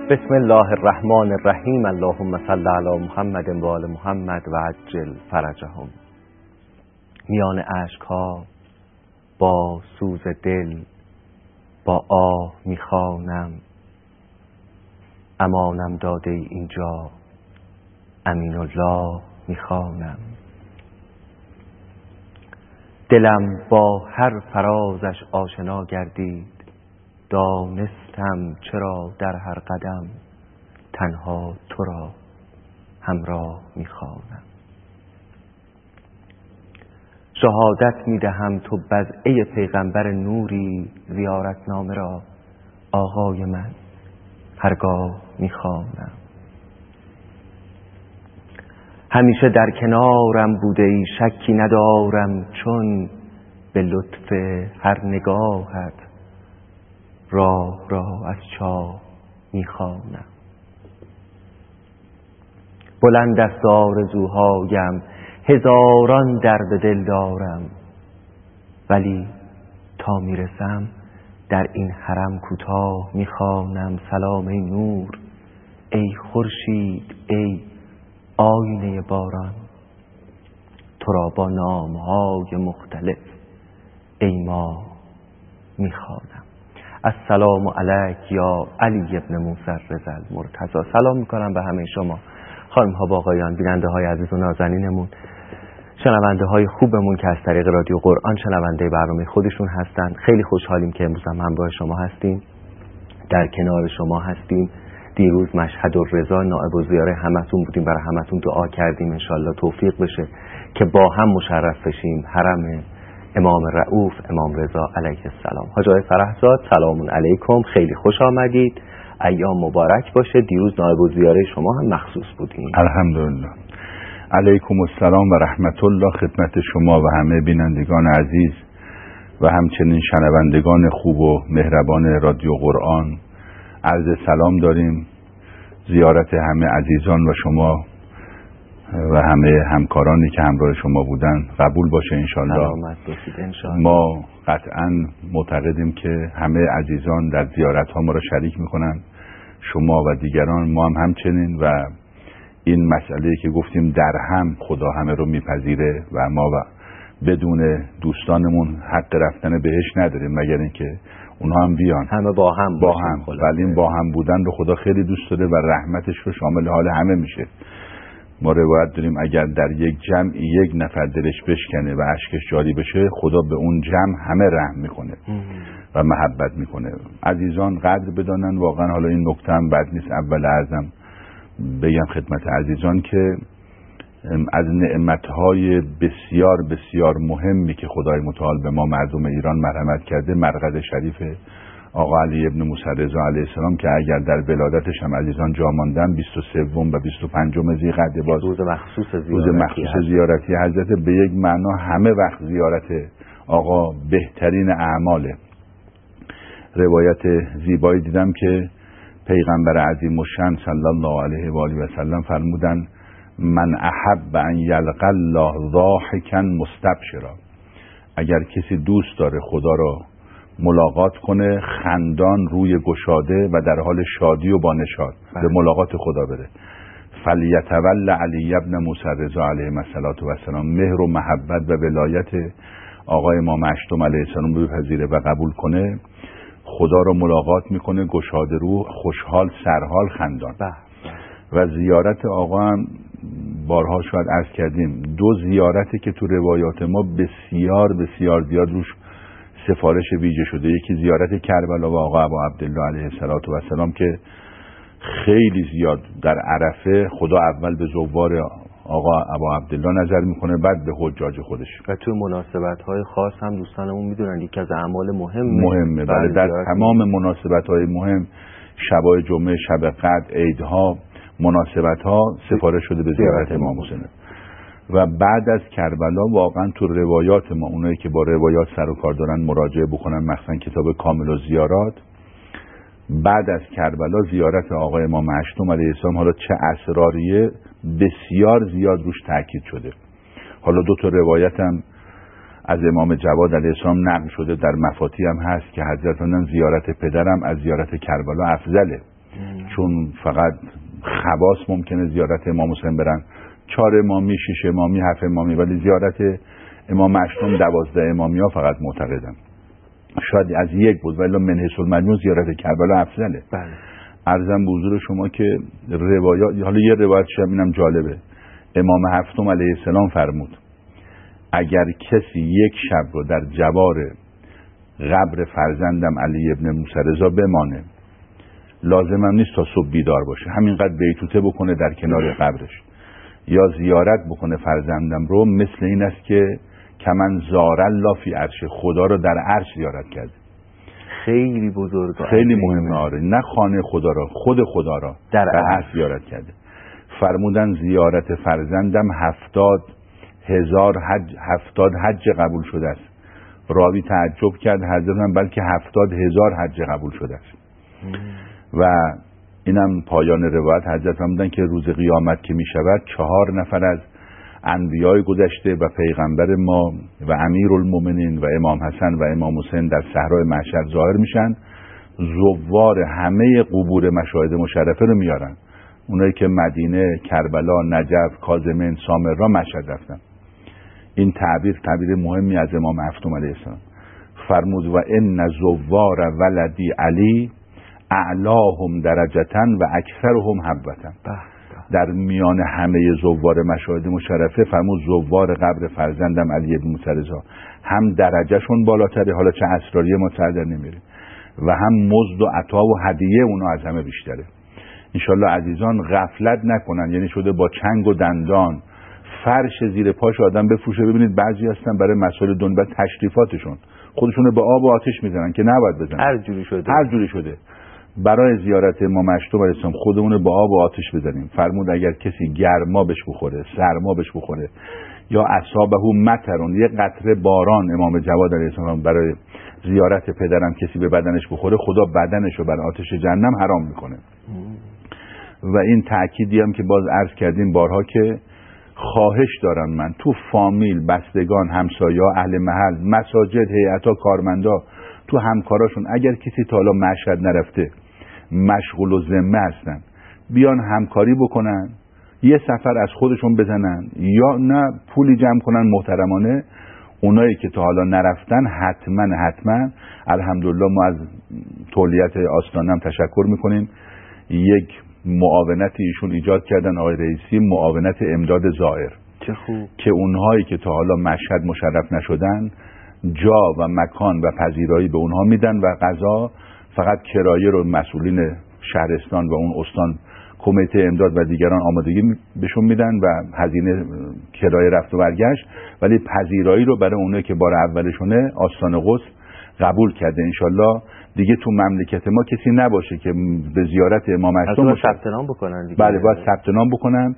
بسم الله الرحمن الرحیم. اللهم صل علی محمد و آل محمد و عجل فرجهم. میان اشک‌ها با سوز دل با آه میخوانم، امانم داده اینجا امین الله میخوانم. دلم با هر فرازش آشنا گردید، دانستم چرا در هر قدم تنها تو را همراه میخوانم. شهادت میدهم تو بضعه پیغمبر نوری، زیارتنامه را آقای من هرگاه میخوانم. همیشه در کنارم بوده ای، شکی ندارم، چون به لطف هر نگاهت راه را از چاه میخوانم. بلند است آرزوهایم، هزاران درد دل دارم، ولی تا میرسم در این حرم کوتاه میخوانم. سلام ای نور، ای خورشید، ای آینه باران، تو را با نامهای مختلف ای ما میخوانم. السلام علیک یا علی ابن موسی رضا المرتضی. سلام میکنم به همه شما خانم ها و آقایان، بیننده های عزیز و نازنینمون، شنونده های خوبمون که از طریق رادیو قرآن شنونده برنامه خودشون هستند. خیلی خوشحالیم که امروز هم همراه شما هستیم، در کنار شما هستیم. دیروز مشهد الرضا نائب الزیاره همتون بودیم، برای همتون دعا کردیم انشالله توفیق بشه که با هم مشرف بشیم حرم امام رؤوف امام رضا علیه السلام. حاج آقای فرحزاد سلام علیکم، خیلی خوش آمدید، ایام مبارک باشه. دیروز نائب الزیاره شما هم مخصوص بودیم. الحمدلله. علیکم السلام و رحمت الله خدمت شما و همه بینندگان عزیز و همچنین شنوندگان خوب و مهربان رادیو قرآن. عرض سلام داریم. زیارت همه عزیزان و شما و همه همکارانی که همراه شما بودن قبول باشه انشالله. ما قطعا معتقدیم که همه عزیزان در زیارت ها ما را شریک میکنن، شما و دیگران، ما هم همچنین، و این مسئله که گفتیم در هم خدا همه رو میپذیره و ما بدون دوستانمون حق رفتن بهش نداریم مگر اینکه اونها هم بیان، همه با هم ولی این با هم بودن رو خدا خیلی دوست داره و رحمتش رو شامل حال همه میشه. ما روایت داریم اگر در یک جمع یک نفر دلش بشکنه و اشکش جاری بشه، خدا به اون جمع همه رحم میکنه و محبت میکنه. عزیزان قدر بدانن واقعا. حالا این نکته هم بد نیست اول ارزم بگم خدمت عزیزان که از نعمتهای بسیار بسیار مهمی که خدای متعال به ما مردم ایران مرحمت کرده، مرقد شریف آقا علی ابن موسی رضا علیه السلام که اگر در ولادتش هم عزیزان جا ماندن 23 و 25 ذیقعده باز روز مخصوص زیارتی حضرت، به یک معنا همه وقت زیارت آقا بهترین اعماله. روایت زیبایی دیدم که پیغمبر عظیم الشأن صلی الله علیه و آله و سلم فرمودن من احب ان یلقى الله ضاحکا مستبشرا. اگر کسی دوست داره خدا را ملاقات کنه خندان روی گشاده و در حال شادی و بانشاد به ملاقات خدا بره، فلیتول علی ابن موسی رضا علیه السلام. مهر و محبت و ولایت آقای امام هشتم علیه السلام رو بپذیره و قبول کنه، خدا را ملاقات میکنه گشاده رو، خوشحال، سرحال، خندان. و زیارت آقا هم بارها شاید عرض کردیم، دو زیارتی که تو روایات ما بسیار بسیار زیاد روش سفارش ویژه شده. یکی زیارت کربلا و آقا ابا عبدالله علیه السلام که خیلی زیاد در عرفه خدا اول به زوار آقا ابا عبدالله نظر میکنه، بعد به حجاج خودش. و تو مناسبت‌های خاص هم دوستانمون میدونن یکی از اعمال مهمه. بله، در تمام مناسبت‌های مهم، شبای جمعه، شب قدر، عیدها، مناسبت‌ها سفارش شده به زیارت امام حسین. و بعد از کربلا واقعا تو روایات ما، اونایی که با روایات سر و کار دارن مراجعه بکنن، مثلا کتاب کامل الزیارات، بعد از کربلا زیارت آقای امام هشتم علیه السلام، حالا چه اسراریه، بسیار زیاد روش تاکید شده. حالا دو تا روایت هم از امام جواد علیه السلام نقل شده، در مفاتی هم هست که حضرت فرمودن زیارت پدرم از زیارت کربلا افضله، چون فقط خواص ممکنه زیارت امام حسین برن، 4 امامی، 6 امامی، 7 امامی، ولی زیارت امام اشتم 12 امامی ها فقط معتقدن. شاید از یک بود، ولی منحص المجموع زیارت کربلا افضله. بله. عرضم به حضور شما که روایات، حالا یه روایت شب اینم جالبه، امام هفتم علیه السلام فرمود اگر کسی یک شب رو در جوار قبر فرزندم علی ابن موسی رضا بمانه، لازمم نیست تا صبح بیدار باشه، همینقدر بیتوته بکنه در کنار قبرش یا زیارت بکنه فرزندم رو، مثل این است که کمن زار الله فی عرش، خدا رو در عرش زیارت کرده. خیلی بزرگه، خیلی مهمه. آره، نه خانه خدا را، خود خدا را در عرش زیارت کرده. فرمودن زیارت فرزندم 70,000 حج قبول شده است. راوی تعجب کرد، حضرتم بلکه 70,000 حج قبول شده است. و اینم پایان روایت. حضرت بودن که روز قیامت که می شود 4 نفر از انبیای گذشته و پیغمبر ما و امیرالمومنین و امام حسن و امام حسین در صحرای محشر ظاهر میشن، زوار همه قبور مشاهد مشرفه رو میارن، اونایی که مدینه، کربلا، نجف، کاظمین، سامرا، مشهد رفتن. این تعبیر مهمی از امام هفتم علیه السلام. فرمود و ان زوار ولدی علی اعلاهم درجتا و اکثرهم حبوتا. در میان همه زوار مشاهد مشرفه فرمود زوار قبر فرزندم علی بن موسی رضا هم درجهشون بالاتره، حالا چه اسراری ما سر در نمیریم، و هم مزد و عطا و هدیه اونا از همه بیشتره. انشالله عزیزان غفلت نکنن، یعنی شده با چنگ و دندان فرش زیر پاش آدم بفروشه. ببینید بعضی هستن برای مسائل دنیا تشریفاتشون خودشونو به آب و آتش میزنن که نباید بزنن، هر جوری شده. برای زیارت امام اشتم علیه السلام خودمون با آب و آتش بزنیم. فرمود اگر کسی گرما بهش بخوره، سرما بهش بخوره، یا اصابه مطرون، یه قطره باران امام جواد علیه السلام برای زیارت پدرم کسی به بدنش بخوره، خدا بدنشو بر آتش جهنم حرام میکنه. و این تأکیدی هم که باز عرض کردیم بارها که خواهش دارم من تو فامیل، بستگان، همسایه، اهل محل، مساجد، هیئتا، کارمندا، تو همکاراشون، اگر کسی تا حالا مشهد نرفته، مشغول و ذمه هستن، بیان همکاری بکنن، یه سفر از خودشون بزنن، یا نه پولی جمع کنن محترمانه. اونایی که تا حالا نرفتن حتما الحمدلله ما از تولیت آستانم تشکر میکنیم. یک معاونتی ایشون ایجاد کردن آقای رئیسی، معاونت امداد زائر، چه خوب، که اونهایی که تا حالا مشهد مشرف نشدن جا و مکان و پذیرایی به اونها میدن و غذا فقط کرایه رو مسئولین شهرستان و اون استان، کمیته امداد و دیگران آمادگی بهشون میدن و هزینه کرایه رفت و برگشت، ولی پذیرایی رو برای اونایی که بار اولشونه آستان قدس قبول کرده. انشالله دیگه تو مملکت ما کسی نباشه که به زیارت امام اشتم ثبت نام بکنن دیگه. بله، باید ثبت نام بکنن.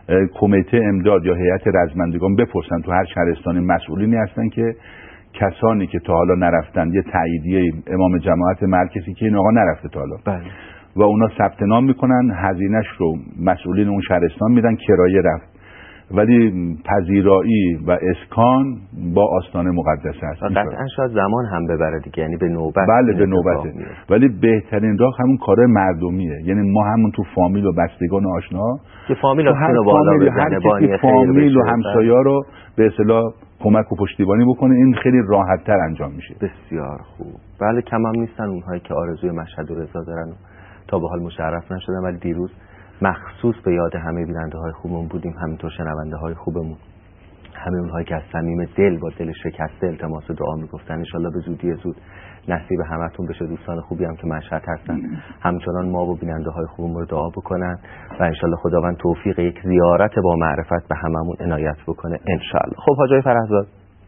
کمیته امداد یا هیئت رزمندگان بپرسن تو هر شهرستانی مسئولینی هستن که کسانی که تا حالا نرفتن یه تاییدیه امام جماعت مرکزی که این آقا نرفته تا حالا، بله، و اونا ثبت نام میکنن، هزینه‌اش رو مسئولین اون شهرستان میدن، کرایه رفت، ولی پذیرایی و اسکان با آستان مقدس هست. قطعا شاید زمان هم ببره دیگه، یعنی به نوبت. بله به نوبته، ولی بهترین راه همون کارهای مردمیه. یعنی ما همون تو فامیل و بستگان و آشنا که فامیل رو بالا بزنه، بانی فامیل و همسایه رو به اصطلاح کمک و پشتیبانی بکنه، این خیلی راحت تر انجام میشه. بسیار خوب. بله، کم هم نیستن اونهایی که آرزوی مشهد و رضا دارن و تا به حال مشرف نشدن، ولی دیروز مخصوص به یاد همه بیننده های خوبمون بودیم، همینطور شنونده های خوبمون، همه اونهایی که از صمیم دل با دل شکسته التماس دعا میگفتن. ان شاءالله به زودی زود نصیب همتون بشه. دوستان خوبی هم که مشهد هستن همچنان ما و بیننده های خوبمون رو دعا بکنن و ان شاءالله خداوند توفیق یک زیارت با معرفت به هممون عنایت بکنه ان شاءالله. خب حاجی فرهزاد،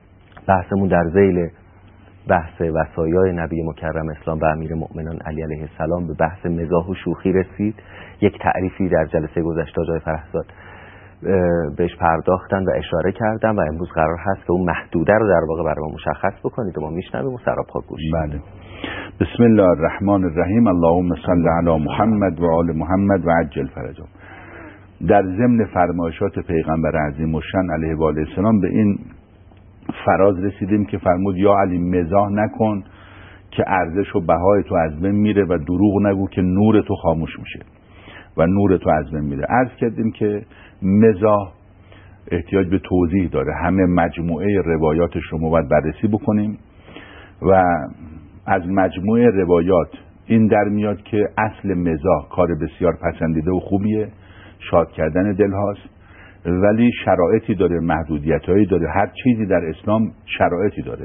بحثمون در ذیل بحث وصایای نبی مکرم اسلام و امیر مؤمنان علی علیه السلام به بحث مزاح و شوخی رسید. یک تعریفی در جلسه گذشته آقای فرهزاد بهش پرداختن و اشاره کردن و امروز قرار هست که اون محدوده رو در واقع برای ما مشخص بکنید و ما میشنویم و سراپا گوش. بله. بسم الله الرحمن الرحیم. اللهم صل علی محمد و آل محمد و عجل فرجهم. در ضمن فرمایشات پیغمبر عظیم الشأن علیه و آله السلام به این فراز رسیدیم که فرمود یا علی مزاح نکن که ارزش و بهای تو از بین میره و دروغ نگو که نور تو خاموش میشه و نور تو از بین میره. عرض کردیم که مزاح احتیاج به توضیح داره. همه مجموعه روایاتش رو ما باید بررسی بکنیم و از مجموعه روایات این در میاد که اصل مزاح کار بسیار پسندیده و خوبیه، شاد کردن دل هاست، ولی شرایطی داره، محدودیتایی داره. هر چیزی در اسلام شرایطی داره.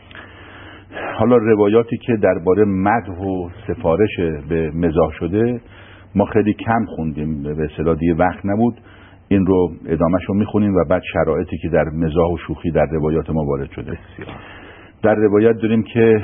حالا روایاتی که درباره مدح و سفارش به مزاح شده ما خیلی کم خوندیم، به اصطلاح دیگه وقت نبود. این رو ادامهش رو میخونیم و بعد شرایطی که در مزاح و شوخی در روایات ما وارد شده. در روایت داریم که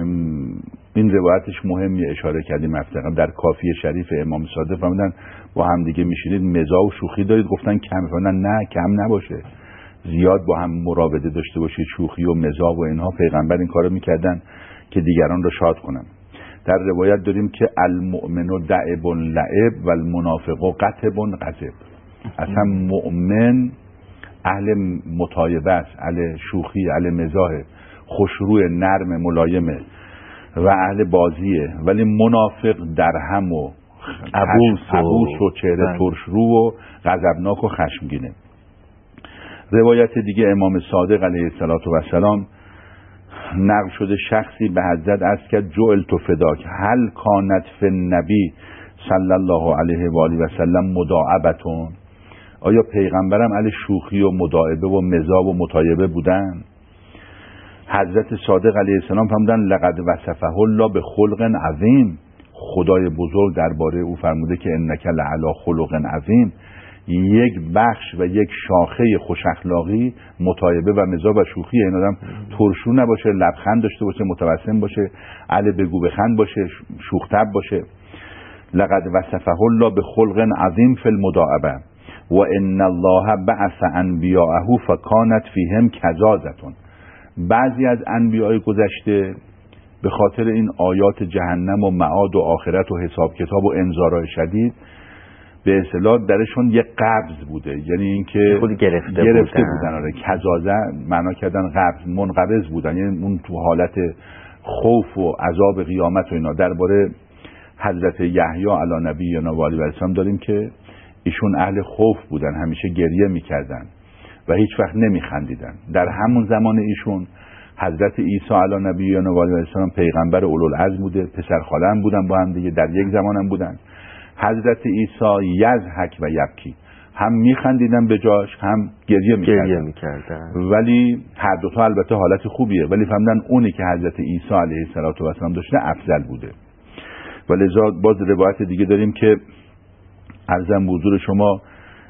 این روایتش مهمیه، اشاره کردیم هفته قبل در کافیه شریف امام صادق فرمودن با هم دیگه میشینید مزاح و شوخی دارید، گفتن کم، فرمودن نه کم نباشه، زیاد با هم مراوده داشته باشید، شوخی و مزاح و اینها. پیغمبر این کارو میکردن که دیگران رو شاد کنن. در روایت داریم که المؤمن دعب لعب و المنافق قطب غضب. اصلا مؤمن اهل مطایبه است، اهل شوخی، اهل مزاح، خوشروی، نرم، ملایمه و اهل بازیه، ولی منافق درهم و عبوس و چهره ترشرو و غضبناک و خشمگینه. روایت دیگه امام صادق علیه السلام نقل شده شخصی به حضرت عرض کرد جعلت فداک هل کانت فی النبی صلی الله علیه و آله و سلم مداعبتون، آیا پیغمبرم اهل شوخی و مداعبه و مزاح و مطایبه بودن؟ حضرت صادق علیه السلام فرمودن لقد وصفه الله به خلق عظیم، خدای بزرگ درباره او فرموده که انک لعلی خلق عظیم. یک بخش و یک شاخه خوش اخلاقی مطایبه و مزاح و شوخی. این آدم ترشو نباشه، لبخند داشته باشه، متبسم باشه، اهل بگو بخند باشه، شوخ طبع باشه. لقد وصفه الله به خلق عظیم فی المداعبه و ان الله بعث انبیاءه فکانت فیهم کزازتون. بعضی از انبیاء گذشته به خاطر این آیات جهنم و معاد و آخرت و حساب کتاب و انذارهای شدید به اصطلاح درشون یک قبض بوده، یعنی اینکه خود گرفته بودن. آره، کزازه معنا کردن قبض، منقبض بودن، یعنی اون تو حالت خوف و عذاب قیامت و اینا. درباره حضرت یحیی علی نبینا و علیه السلام داریم که ایشون اهل خوف بودن، همیشه گریه میکردن و هیچ وقت نمیخندیدن. در همون زمان ایشون حضرت عیسی علی نبینا و علیه السلام پیغمبر اولوالعزم بوده، پسر خاله هم بودن، با هم دیگه در یک زمان هم بودن. حضرت عیسی یضحک و یبکی، هم میخندیدن به جاش هم گریه میکردن. ولی هر دوتا البته حالت خوبیه، ولی فهمیدن اونی که حضرت عیسی علیه السلام داشته افضل بوده. ولذا باز روایت دیگه داریم که عرضم به حضور شما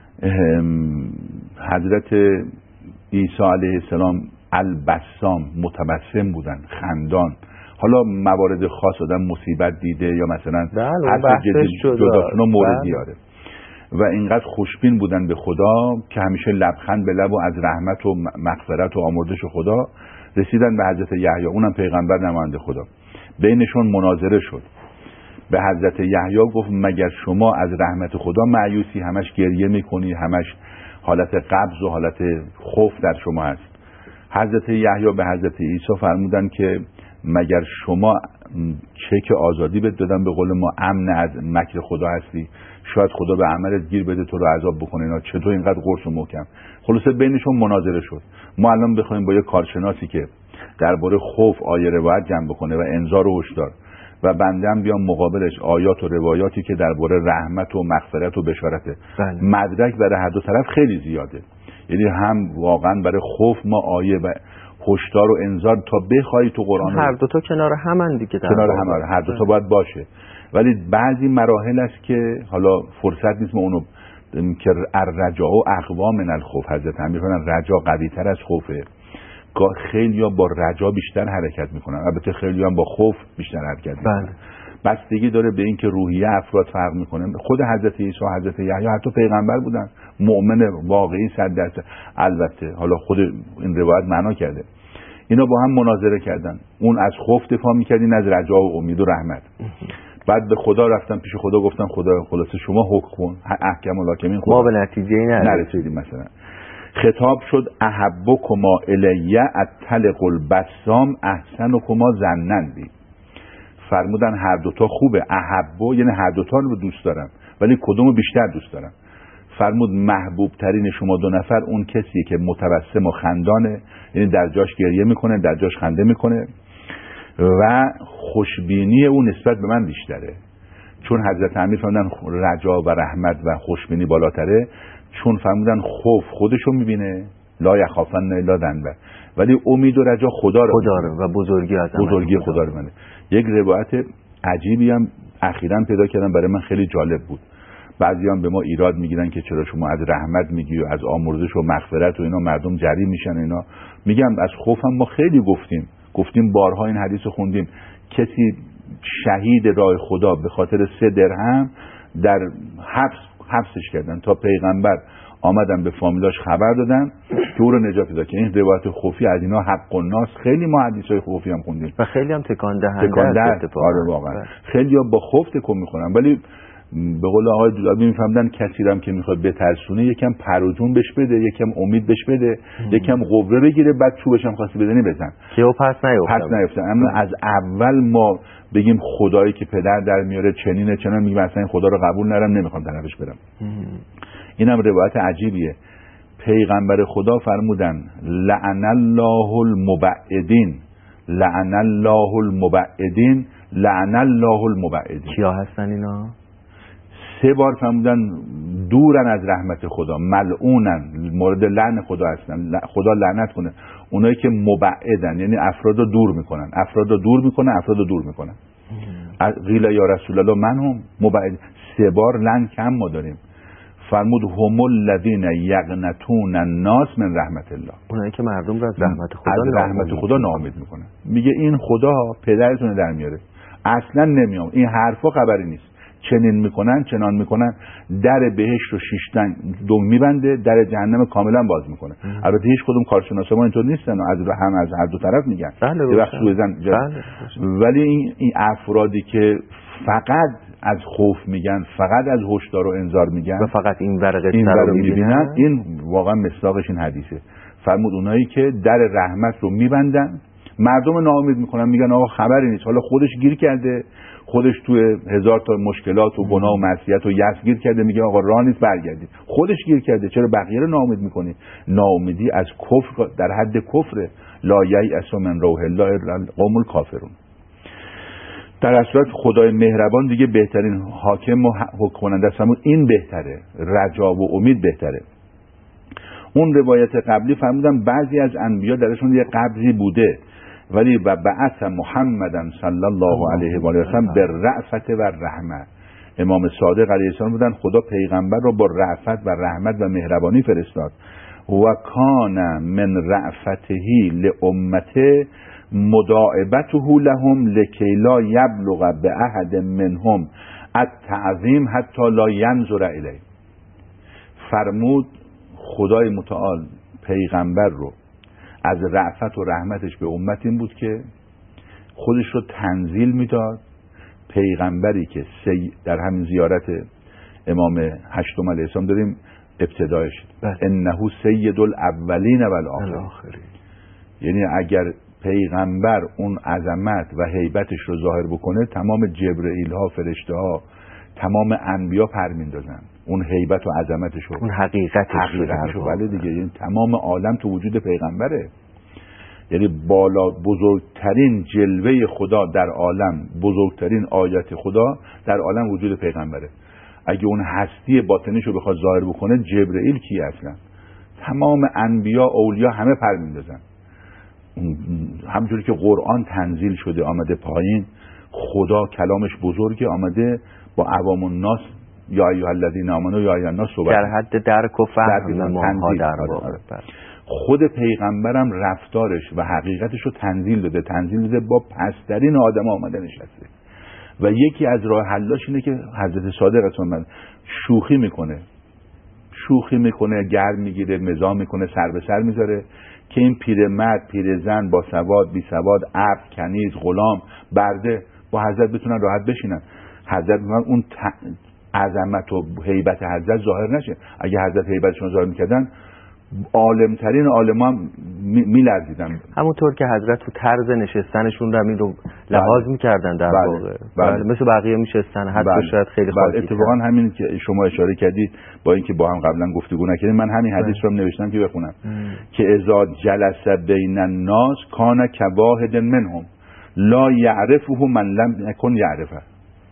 حضرت عیسی علیه السلام البسام، متبسم بودن، خندان. حالا موارد خاص آدم مصیبت دیده یا مثلا حرف جدا موردی آره، و اینقدر خوشبین بودن به خدا که همیشه لبخند به لب و از رحمت و مغفرت و آمرزش خدا رسیدن به حضرت یحیی، اونم پیغمبر نماینده خدا. بینشون مناظره شد. به حضرت یحیی گفت مگر شما از رحمت خدا مایوسی، همش گریه میکنی، همش حالت قبض و حالت خوف در شما هست؟ حضرت یحیی به حضرت عیسی فرمودن که مگر شما چک آزادی بهت دادن، به قول ما امن از مکر خدا هستی، شاید خدا به عملت گیر بده تو رو عذاب بکنه، اینا چطور اینقدر قرص و محکم؟ خلاصه بینشون مناظره شد. ما الان بخوایم با یه کارشناسی که درباره خوف آیه روایت جمع بکنه و انذار و هشدار و بنده هم بیام مقابلش آیات و روایاتی که درباره رحمت و مغفرت و بشارته، مدرک برای هر دو طرف خیلی زیاده. یعنی هم واقعا برای خوف ما آیه و هشدار و انذار تا بخوای تو قرآن هر دو تا کنار همن دیگه، کنار هم هر دو تا باید باشه. ولی بعضی مراحل است که حالا فرصت نیست ما اونو که الرجاء و اقوا من الخوف، حضرت امیر فرمودن رجا قوی تر از خوفه. خیلی‌ها با رجا بیشتر حرکت میکنن، البته خیلی‌ها هم با خوف بیشتر حرکت میکنن. بستگی داره به اینکه روحیه افراد فرق میکنه. خود حضرت عیسی و حضرت یحیی حتی پیغمبر بودن، مؤمن واقعی 100%. البته حالا خود این روایت معنا کرده اینا با هم مناظره کردن، اون از خوف دفاع میکرد، این از رجا و امید و رحمت. بعد به خدا رفتن پیش خدا گفتن خدا خلاصه شما حکم کن، احکم الحاکمین، ما به نتیجه نرسیدیم. مثلا خطاب شد احبکما الیه الطلق البسام احسنکما ظنا بی. فرمودن هر دوتا خوبه، احبو یعنی هر دوتا رو دوست دارم، ولی کدومو بیشتر دوست دارم؟ فرمود محبوب ترین شما دو نفر اون کسی که متبسم و خندانه، یعنی در جاش گریه میکنه، در جاش خنده میکنه و خوشبینی اون نسبت به من بیشتره. چون حضرت امیر فرمودن رجا و رحمت و خوشبینی بالاتره، چون فرمودن خوف خودشو میبینه، لا یخافن الا ذنبه، ولی امید و رجا خدا رو و بزرگی خدا رو منه. یک روایت عجیبی هم اخیراً پیدا کردم، برای من خیلی جالب بود. بعضیان به ما ایراد میگیرن که چرا شما از رحمت میگی و از آمرزش و مغفرت و اینا مردم جری میشن اینا. میگم از خوفم ما خیلی گفتیم بارها این حدیث رو خوندیم. کسی شهید راه خدا به خاطر 3 درهم در حبسش کردن تا پیغمبر آمدن به فامیلاش خبر دادن که او رو نجات داد. که این روایت خوفی از اینا حق الناس، خیلی ما حدیثای خوفی هم خوندیم و خیلی هم تکان دهنده است. آره واقعا خیلی ها با خوف تکون میخورن، ولی به قول آقای دولابی میفهمدن کسی هم که میخواد بترسونه یکم پروجون بهش بده، یکم امید بهش بده، یکم قوه بگیره، بعد چوبش هم خواستی بزنی بزن که او پس نیفته. اما از اول ما بگیم خدایی که پدر در میاره چنینه چنان، میگم اصلا این خدا رو قبول ندارم، نمیخوام طرفش برم. اینم روایت عجیبیه. پیغمبر خدا فرمودن لعن الله المبعدین، لعن الله المبعدین، لعن الله المبعدین. کیا هستن اینا؟ 3 بار فرمودن دورن از رحمت خدا، ملعونن، مورد لعن خدا هستن، خدا لعنت کنه اونایی که مبعدن، یعنی افراد رو دور میکنن. قیل یا رسول الله من هم مبعد. 3 بار لعن کم ما داریم. فرمود هم الذین یقنطون الناس من رحمت الله، اونایی که مردم رو از رحمت خدا ناامید میکنن. میگه این خدا پدرتون در میاره، اصلا نمیام، این حرفا خبری نیست، چنین میکنن چنان میکنن، در بهشت رو 6 دم میبنده، در جهنم کاملا باز میکنه. البته هیچ کدوم کارشناسا ما اینطور نیستن و از هر دو طرف میگن یه وقت ولی این افرادی که فقط از خوف میگن، فقط از هشدار و انذار میگن و فقط این ورقه رو میبینن، این واقعا مصداقش این حدیثه. فرمود اونایی که در رحمت رو میبندن، مردم ناامید میکنن، میگن آقا خبری نیست، حالا خودش گیر کرده، خودش توی 1000 تا مشکلات و گناه و معصیت و یأس گیر کرده، میگه آقا راه نیست برگردید، خودش گیر کرده، چرا بقیه رو ناامید میکنی؟ ناامیدی از کفر در حد کفره. لا ییأس من روح الله الا القوم الکافرون. در اصل خدای مهربان دیگه بهترین حاکم و حکم کننده است، این بهتره، رجا و امید بهتره. اون روایت قبلی فرمودن بعضی از انبیا درشون یه قبضی بوده، ولی و بعث محمدن صلی الله علیه و آله و سلم بالرأفت و رحمت. امام صادق علیه السلام بودن خدا پیغمبر رو با رأفت و رحمت و مهربانی فرستاد. و کان من رأفته لامته مداعبته لهم لکی لا یبلغ به احد منهم التعظیم حتی لا ینظر الیه. فرمود خدای متعال پیغمبر رو از رأفت و رحمتش به امت این بود که خودش رو تنزیل میداد. پیغمبری که در همین زیارت امام هشتم علیه السلام داریم ابتدایش انه سید الاولین و الاخرین، یعنی اگر پیغمبر اون عظمت و هیبتش رو ظاهر بکنه، تمام جبرئیل ها، فرشته ها، تمام انبیا پر میندازن اون هیبت و عظمتش رو، اون حقیقتش رو. بله دیگه، یعنی تمام عالم تو وجود پیغمبره. یعنی بالا بزرگترین جلوه خدا در عالم، بزرگترین آیت خدا در عالم وجود پیغمبره. اگه اون هستی باطنیش رو بخواد ظاهر بکنه، جبرئیل کی اصلا؟ تمام انبیا، اولیا همه پر میندازن. همونجوری که قرآن تنزیل شده آمده پایین، خدا کلامش بزرگه، آمده با عوام الناس یا ایها الذین آمنوا یا ایها الناس صحبت در حد درک و فهم ماها در واقع. خود پیغمبرم رفتارش و حقیقتش رو تنزیل داده، با پسترین آدم آمده نشسته. و یکی از راه حلاش اینه که حضرت صادق اسلام شوخی میکنه، گرم میگیره، مزاح میکنه، سر به سر میذاره که این پیرمرد، پیرزن، با سواد، بی سواد، عبد، کنیز، غلام، برده با حضرت بتونن راحت بشینن. حضرت میگن اون عظمت و هیبت حضرت ظاهر نشه. اگه حضرت هیبتشون ظاهر میکردن عالمترین عالما میلرزیدن. همونطور که حضرت تو طرز نشستنشون رو رو لحاظ میکردن در واقع. بله. مثل بقیه میشستن، حتی شاید خیلی خاصی. اتفاقا همین که شما اشاره کردید، با اینکه با هم قبلا گفتگو نکردیم، من همین حدیث رو نوشتم که بخونم که اذا جلس بین الناس کان کواحد منهم لا یعرفه من لم یکن یعرفه.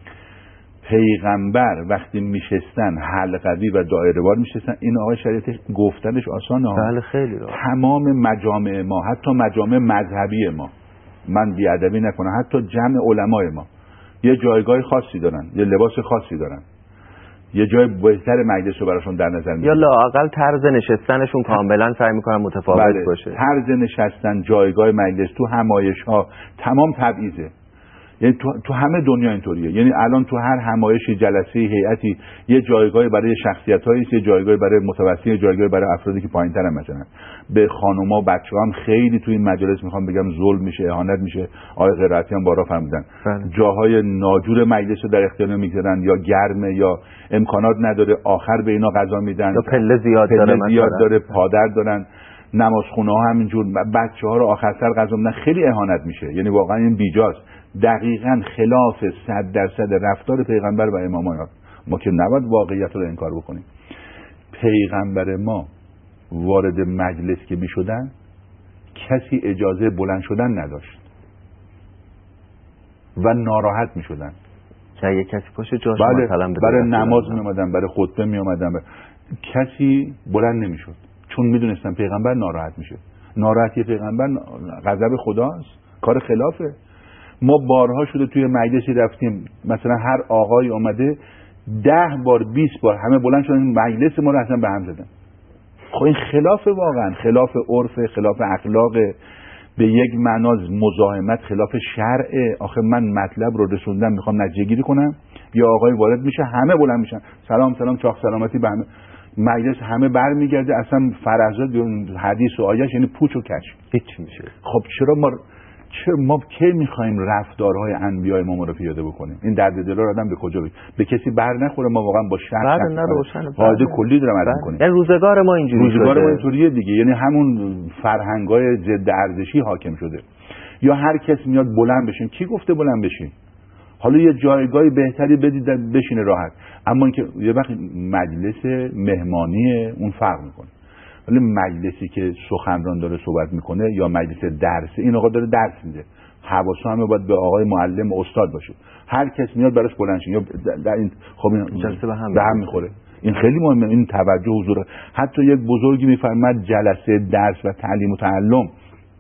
پیغمبر وقتی میشستن حلقوی و دایره‌وار میشستن، این آقای شریعت گفتنش آسانه. بله خیلی راحت. تمام مجامع ما، حتی مجامع مذهبی ما، من بی‌ادبی نکنم، حتی جمع علمای ما یه جایگاه خاصی دارن، یه لباس خاصی دارن، یه جای بهتر مجلس رو براشون در نظر میگیرن، یا لااقل طرز نشستنشون کاملا سعی میکنن متفاوت باشه. طرز نشستن، جایگاه مجلس، تو همایش‌ها تمام تبعیضه. یعنی تو همه دنیا اینطوریه. یعنی الان تو هر همایشی، جلسه، هیئتی یه جایگاهی برای شخصیت‌هایی است، یه جایگاهی برای متوسط، یه جایگاهی برای افرادی که پایین‌ترن. مثلا به خانوما و بچه‌ها هم خیلی تو این مجالس میخوام بگم ظلم میشه، اهانت میشه. آقای قرائتی هم بارها فرمودن جاهای ناجور مجلس رو در اختیار میگذارن، یا گرمه یا امکانات نداره، آخر به اینا غذا میدن، یا پله زیاد داره، پادر دارن. نمازخونه‌ها همینجور، بچه‌ها رو آخر سر غذا میدن، خیلی اهانت میشه. یعنی واقعا این بیجاست. دقیقاً خلاف 100% رفتار پیغمبر و امامان. ما که نباید واقعیت رو انکار بکنیم. پیغمبر ما وارد مجلس که میشدن کسی اجازه بلند شدن نداشت و ناراحت میشدن که یه کسی پاشه جاش مثلا برای نماز میومدن، برای خطبه میومدن، کسی بلند نمیشد، چون میدونستن پیغمبر ناراحت میشه. ناراحتی پیغمبر غضب خداست، کار خلافه. ما بارها شده توی مجلسی رفتیم، مثلا هر آقای اومده 10 بار 20 بار همه بلند شدن مجلس ما رو اصلا به هم زدن. خب این خلاف، واقعا خلاف عرف، خلاف اخلاق، به یک معنا مزاحمت، خلاف شرع. آخه من مطلب رو رسوندم، میخوام نتیجه گیری کنم، یا آقای وارد میشه همه بلند میشن سلام سلام چاق سلامتی به همه، مجلس همه برمیگرده، اصلا فرزاد حدیث و آیش یعنی پوچ و کش هیچ میشه. خب چرا ما کی میخوایم رفتارهای انبیاء ما رو پیاده بکنیم؟ این درد دل رو آدم به کجا بگه؟ به کسی بر نخوره. ما واقعا با شرط قاعده کلی دارم عرض می‌کنیم. یعنی روزگار ما اینجوریه دیگه. یعنی همون فرهنگای ضد ارزشی حاکم شده. یا هر کس میاد بلند بشین. کی گفته بلند بشین؟ حالا یه جایگاهی بهتری بدید بشینه راحت. اما اینکه یه وقت مجلس مهمانیه، اون فرق میکنه. ولی مجلسی که سخنران داره صحبت میکنه یا مجلس درس، این آقا داره درس میده، حواسا همه باید به آقای معلم استاد باشه. هر کس میاد براش بلند شه یا در این، خب این جلسه به هم میخوره. این خیلی مهمه، این توجه حضور. حتی یک بزرگی میفرماد جلسه درس و تعلیم و تعلم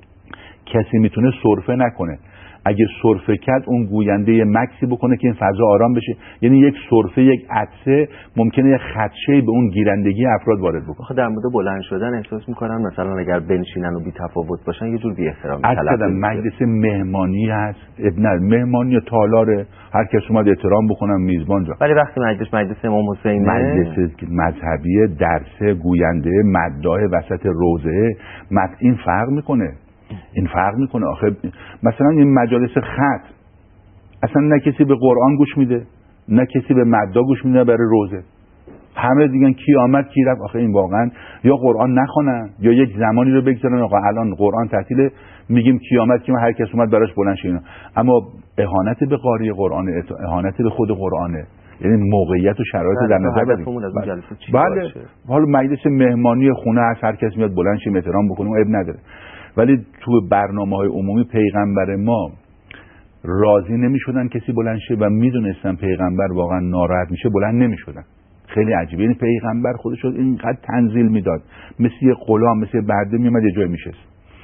کسی میتونه سرفه نکنه. اگه سرفه کرد اون گوینده مکسی بکنه که این فضا آرام بشه. یعنی یک سرفه، یک عطسه ممکنه یک خدشه‌ای به اون گیرندگی افراد وارد بکنه. در مورد بلند شدن احساس میکنن مثلا اگر بنشینن و بی تفاوت باشن یه جور بی احترامی تلقی مجلس مهمانی هست، نه مهمانی تالاره، هر کس اومد احترام بکنن میزبان جا. ولی وقتی مجلس امام حسینه، مجلس مذهبی، درس، گوینده، مداح وسط روزه، این فرق میکنه. این فرق میکنه. آخه مثلا این مجالس خط اصلا نه کسی به قرآن گوش میده، نه کسی به مداح گوش میده برای روزه. همه دیگن کی آمد کی رفت. آخه این واقعا یا قرآن نخونن یا یک زمانی رو بگذارن آقا الان قرآن تعطیله، میگیم کی آمد کی، هر کس اومد براش بلند شه. اما اهانت به قاری قرآن، اهانت به خود قرآنه. یعنی موقعیت و شرایط در نظر بگیریم. بله. حالا مجلس مهمانی خونه هست، هر کس میاد بلند شه احترام بکنه، عیب نداره. ولی تو برنامه‌های عمومی پیغمبر ما راضی نمی‌شدن کسی بلند شه و میدونستن پیغمبر واقعا ناراحت میشه، بلند نمی‌شدن. خیلی عجیبه. یعنی پیغمبر خودش اینقدر تنزیل میداد، مثل یه غلام، مثل برده میومد یه جای میشست.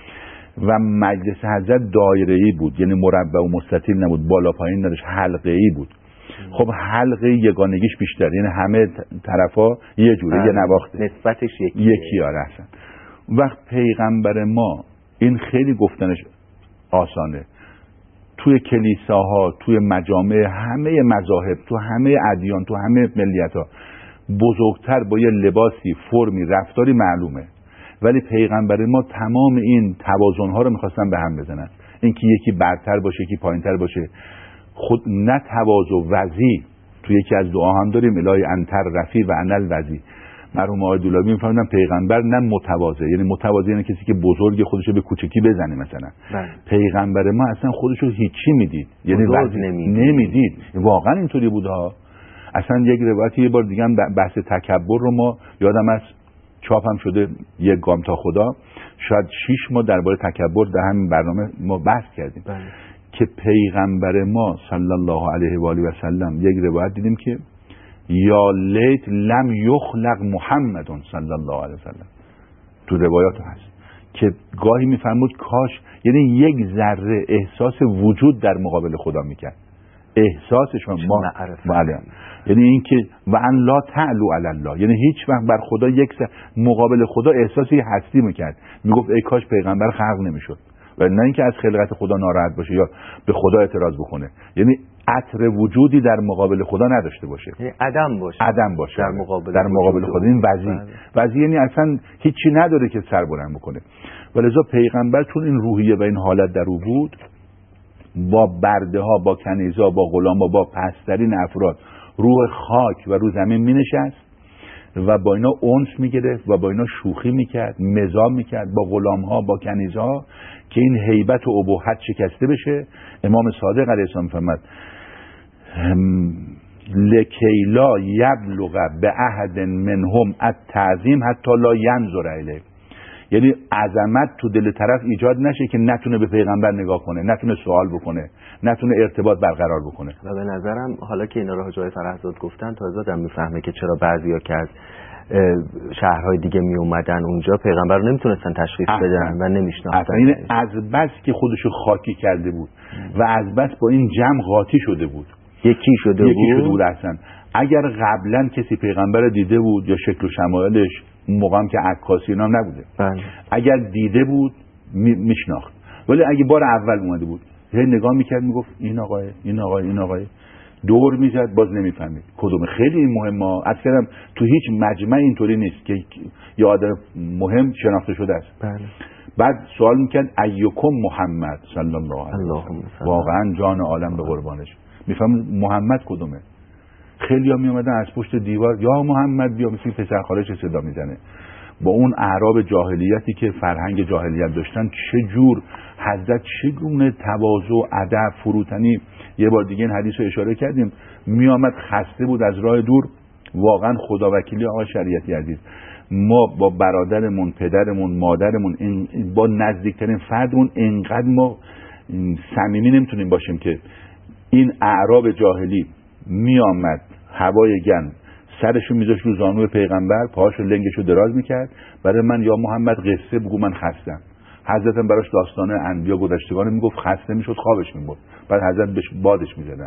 و مجلس حضرت دایره‌ای بود، یعنی مربع و مستطیل نبود، بالا پایین نداشت، حلقه‌ای بود. خب حلقه یگانگیش بیشتر، یعنی همه طرفا یه جوره، یه نواخته، نسبتش یکی هستن. وقت پیغمبر ما این خیلی گفتنش آسانه. توی کلیساها، توی مجامع همه مذاهب، تو همه ادیان، تو همه ملیت‌ها بزرگتر با یه لباسی، فرمی، رفتاری معلومه. ولی پیغمبر ما تمام این توازن‌ها رو می‌خواستن به هم بزنن. اینکه یکی برتر باشه، یکی پایین‌تر باشه. خود نه تواضع وضی. توی یکی از دعا هم داریم الهی انتر رفیع و انل وضی. مرحوم آقای دولابی میفهمیدن پیغمبر نه متواضع، یعنی متواضع یعنی کسی که بزرگ خودشو به کوچکی بزنه مثلا. پیغمبر ما اصلا خودشو هیچی میدید، یعنی نمیدید. واقعا اینطوری بود ها. اصلا یک روایتی یه بار دیگه هم بحث تکبر رو ما یادم از چاپ هم شده، یک گام تا خدا، شاید 6 ماه درباره تکبر در همین برنامه ما بحث کردیم. که پیغمبر ما صلی الله علیه و آله و سلم یک روایت دیدیم که یا لیت لم یخلق محمد صلی الله علیه و سلم، تو روایات هست که گاهی میفرمود کاش، یعنی یک ذره احساس وجود در مقابل خدا میکرد، احساسشون ما بله، یعنی این که و ان لا تعلو علی الله، یعنی هیچ وقت بر خدا مقابل خدا احساسی هستی میکرد، میگفت ای کاش پیغمبر خلق نمیشد، و نه اینکه از خلقت خدا ناراحت باشه یا به خدا اعتراض بکنه، یعنی عطر وجودی در مقابل خدا نداشته باشه، یعنی عدم باشه در مقابل خدا. این وضعی یعنی اصلا هیچی نداره که سر بلند بکنه. ولذا پیغمبر چون این روحیه و این حالت در او بود، با برده ها، با کنیزا، با غلاما، با پسترین افراد روح خاک و رو زمین می نشست و با اینا انس می گرفت و با اینا شوخی می کرد، مزاح می کرد با غلام ها، با کنیزا، که این هیبت و ابهت شکسته بشه. امام صادق علیه السلام فرمود لکیلا یبلغ به عهد منهم التعظیم حتی لا ینظر الیه، یعنی عظمت تو دل طرف ایجاد نشه که نتونه به پیغمبر نگاه کنه، نتونه سوال بکنه، نتونه ارتباط برقرار بکنه. و به نظرم حالا که اینا رو حاج آقای فرهزاد گفتن، تازه آدم میفهمه که چرا بعضیا که از شهرهای دیگه می اومدن اونجا پیغمبر رو نمیتونستن تشخیص بدن و نمیشناختن. این از بس که خودشو خاکی کرده بود و از بس با این جمع قاطی شده بود، یکی شده بود اصلا. اگر قبلا کسی پیغمبر دیده بود یا شکل و شمایلش اون موقع هم که عکاسی اینا نبوده، اگر دیده بود میشناخت، ولی اگه بار اول اومده بود هی نگاه میکرد میگفت این آقای این آقای این آقای، دور میزد باز نمیفهمید کدومه. خیلی این مهمه. از کردم تو هیچ مجمع اینطوری نیست که یه آدم مهم شناخته شده است. بعد سوال میکرد ایکم محمد صلی الله علیه و سلم، واقعا جان عالم به قربانش، میفهمید محمد کدومه. خیلی ها میامدن از پشت دیوار یا محمد بیا، مثل پسر خالش صدا میزنه. با اون اعراب جاهلیتی که فرهنگ جاهلیت داشتن، چه جور حضرت چگونه تواضع، ادب، فروتنی. یه بار دیگه این حدیث رو اشاره کردیم، میامد خسته بود از راه دور. واقعا خداوکیلی آقا شریعتی عزیز، ما با برادرمون، پدرمون، مادرمون، با نزدیکترین فردمون اینقدر ما صمیمی نمیتونیم باشیم که این اعراب جاهلی میامد هوای گرم سرشو میذاشت رو زانوی پیغمبر، پاهاشو لنگشو دراز میکرد، برای من یا محمد قصه بگو من خستم. حضرتم براش داستان انبیا گذشتگان میگفت، خسته میشد خوابش میبرد، بعد حضرت بهش بادش میزدن.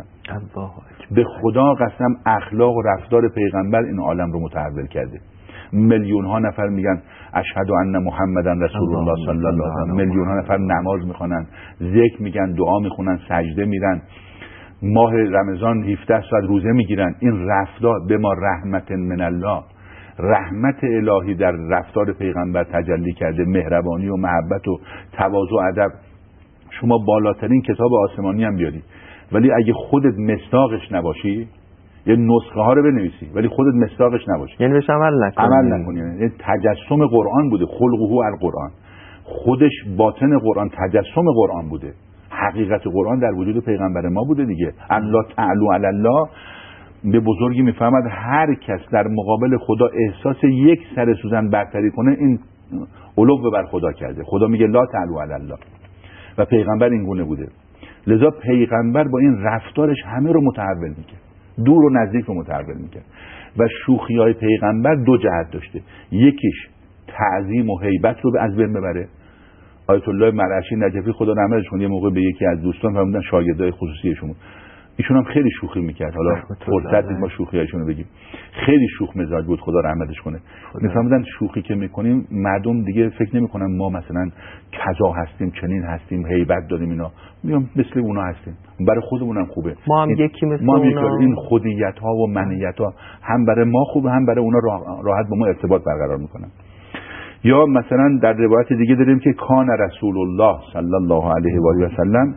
به خدا قسم اخلاق و رفتار پیغمبر این عالم رو متحول کرده. میلیون ها نفر میگن اشهد ان محمدن رسول الله صلی الله علیه و سلم، میلیون ها نفر نماز میخونن، ذکر میگن، دعا میخونن، سجده میرن، ماه رمضان 17 ساعت روزه میگیرن. این رفتار به ما رحمت من الله، رحمت الهی در رفتار پیغمبر تجلی کرده، مهربانی و محبت و تواضع و ادب. شما بالاترین کتاب آسمانی هم بیاری، ولی اگه خودت مصداقش نباشی، یه نسخه ها رو بنویسی ولی خودت مصداقش نباشی، یعنی بهش عمل نکنی. یعنی تجسم قرآن بوده، خلقه القرآن، خودش باطن قرآن، تجسم قرآن بوده، حقیقت قرآن در وجود پیغمبر ما بوده دیگه. الله تعالی علی الله به بزرگی میفهمد هر کس در مقابل خدا احساس یک سر سوزن برتری کنه، این علو بر خدا کرده. خدا میگه لا تعالی علی الله، و پیغمبر این گونه بوده. لذا پیغمبر با این رفتارش همه رو متحول میکرد، دور و نزدیک رو متحول میکرد. و شوخی های پیغمبر دو جهت داشته، یکیش تعظیم و هیبت رو از بین ببره. آیت الله مرعشی نجفی خدا رحمتش کنه، یه موقع به یکی از دوستان فرمودن شاگردای خصوصیشون، ایشون هم خیلی شوخی میکرد، حالا فرصت ما شوخی هایشون رو بگیم، خیلی شوخ مزاج بود خدا رحمتش کنه. میفهمیدن شوخی که میکنیم مردم دیگه فکر نمیکنن ما مثلا کذا هستیم، چنین هستیم، هیبت داریم، اینا میگم مثل اونا هستیم، برای خودمون هم خوبه، ما هم یکی مثل ما اونا. این خودیت ها و منیت ها هم برای ما خوبه، هم برای اونا راحت با ما ارتباط برقرار میکنن. یا مثلا در روایت دیگه داریم که کان رسول الله صلی الله علیه و آله و سلم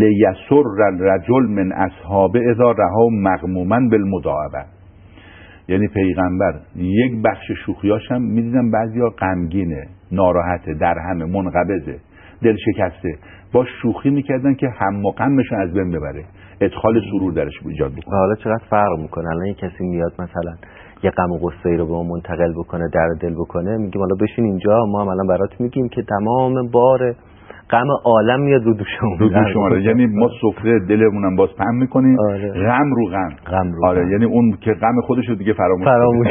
لیسر الرجل من اصحابه اذا رها مغموما بالمداعبه، یعنی پیغمبر یک بخش شوخیاش هم میدیدم بعضیا غمگینه، ناراحته، در همه منقبضه، دل شکسته، با شوخی میکردن که هم و غمشون از بین ببره، ادخال سرور درش ایجاد بکنه. حالا چقدر فرق میکنه الان یه کسی میاد مثلا یه غم و غصه ای رو به ما منتقل بکنه، در دل بکنه، میگیم حالا بشین اینجا، ما هم الان برات میگیم که تمام بار غم عالم میاد رو دوشمون. یعنی ما سفره دلمونم باز پهن میکنیم. غم رو غم. آره یعنی اون که غم خودش رو دیگه فراموش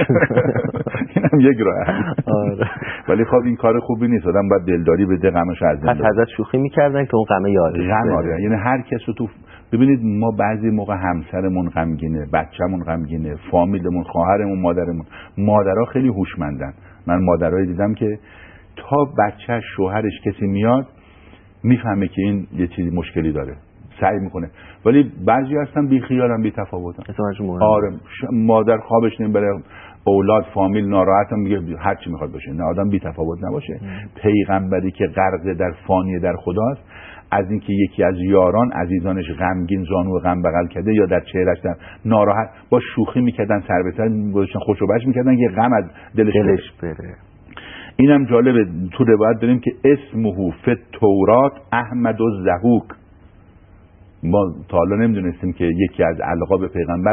اینم یک راه. آره ولی خب این کار خوبی نیست، آدم باید دلداری بده، غمش از پس ازت شوخی میکردن که اون غم یادش بره. آره یعنی هر کس رو تو ببینید، ما بعضی موقع همسرمون غمگینه، بچه‌مون غمگینه، فامیلمون، خواهرمون، مادرمون. مادرها خیلی هوشمندن. من مادرایی دیدم که تا بچه‌ش، شوهرش، کسی میاد میفهمه که این یه چیزی مشکلی داره، سعی میکنه. ولی بعضی هستن بی خیالن، بی تفاوتن. آره مادر خوابش نمیبره، اولاد، فامیل ناراحتن، میگه هر چی میخواد باشه. نه، آدم بی تفاوت نباشه. پیغمبری که غرق در فانی در خداست، از اینکه یکی از یاران عزیزانش غمگین زانو غم بغل کرده یا در چهرهش ناراحت، با شوخی میکردن، سر به سر گذاشتن، خوشو بش میکردن که غم از دلش بره. اینم جالبه، تو روایت داریم که اسمه فی التورات احمد الضحوک. ما تا حالا نمیدونستیم که یکی از القاب پیغمبر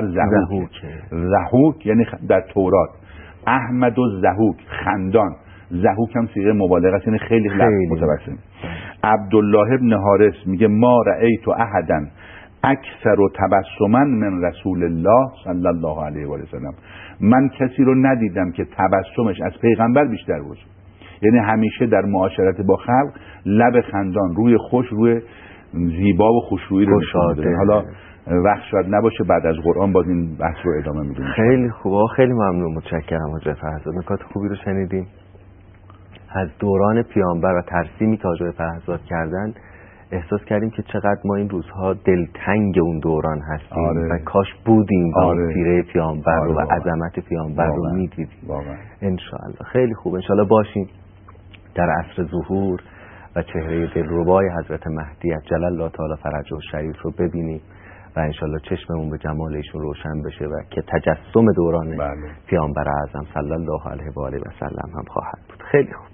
ضحوک یعنی در تورات احمد الضحوک، خندان. ضحوک هم صیغه مبالغه است، یعنی خیلی متوسم. عبدالله ابن حارث میگه ما رأیت احدا اکثر تبسما من رسول الله صلی الله علیه و آله و سلم. من کسی رو ندیدم که تبسمش از پیغمبر بیشتر باشه. یعنی همیشه در معاشرت با خلق لب خندان، روی خوش، روی زیبا و خوشرویی رو نشون میده. حالا وقت شاید نباشه، بعد از قرآن باز این بحث رو ادامه میدیم. خیلی خوبه، خیلی ممنون، متشکرم حاج فرزاد. نکات خوبی رو شنیدیم از دوران پیامبر و ترسیمی که حاج فرزاد کردن. احساس کردیم که چقدر ما این روزها دلتنگ اون دوران هستیم. و کاش بودیم و اون سیره پیامبر رو و عظمت پیامبر رو میدیدیم. انشاءالله خیلی خوب، انشاءالله باشیم در عصر ظهور و چهره دلربای حضرت مهدی عجل الله تعالی فرجه شریف رو ببینیم و انشاءالله چشممون به جمال ایشون روشن بشه و که تجسم دوران پیامبر اعظم صلی الله علیه و آله و سلم هم خواهد بود. خیلی خوب،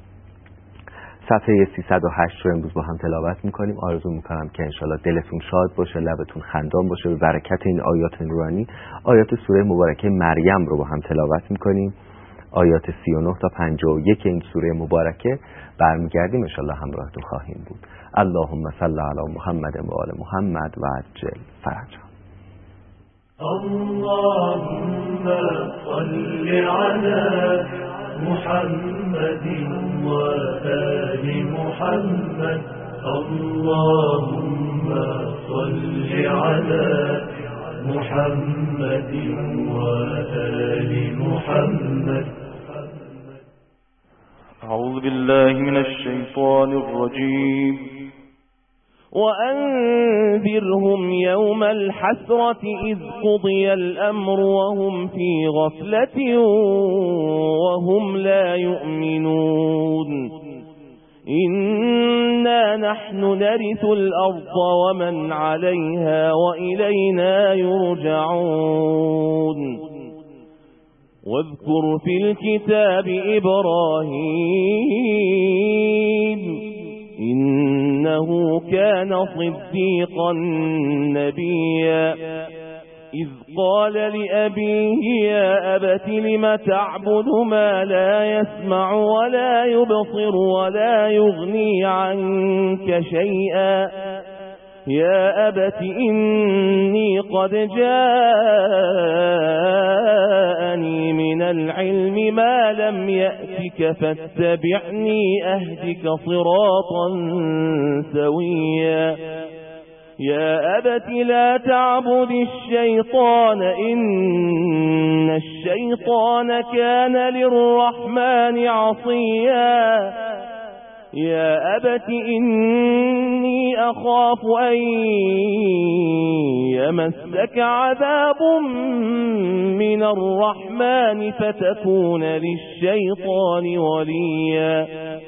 صفحه 308 رو امروز با هم تلاوت میکنیم. آرزو میکنم که انشاءالله دلتون شاد باشه، لبتون خندان باشه به برکت این آیات نورانی. آیات سوره مبارکه مریم رو با هم تلاوت میکنیم، آیات 39 تا 51 این سوره مبارکه. برمیگردیم انشاءالله همراهتون خواهیم بود. اللهم صل علی محمد و آل محمد و عجل فرجهم. اللهم صل علی محمد و آل محمد. اللهم صل علی محمد و آل محمد. أعوذ بالله من الشيطان الرجيم. وأنذرهم يوم الحسرة إذ قضي الأمر وهم في غفلة وهم لا يؤمنون. إنا نحن نرث الأرض ومن عليها وإلينا يرجعون. واذكر في الكتاب إبراهيم إنه كان صديقا نبيا. إذ قال لأبيه يا أبت لم تعبد ما لا يسمع ولا يبصر ولا يغني عنك شيئا. يا أبت إني قد جاءني من العلم ما لم يأتك فاتبعني أهدك صراطا سويا. يا أبت لا تعبد الشيطان إن الشيطان كان للرحمن عصيا. يا أبت إني أخاف أن يمسك عذاب من الرحمن فتكون للشيطان وليا.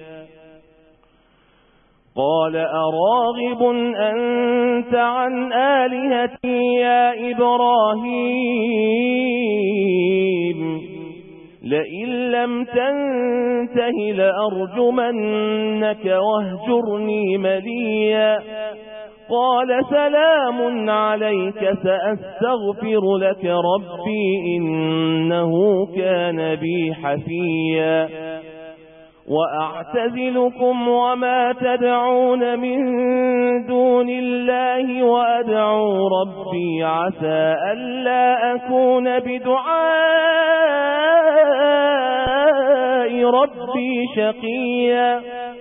قال أراغب أنت عن آلهتي يا إبراهيم لئن لم تنته لأرجمنك واهجرني مليا قال سلام عليك سأستغفر لك ربي إنه كان بي حفيا وأعتزلكم وما تدعون من دون الله وأدعو ربي عسى ألا أكون بدعاء ربي شقيا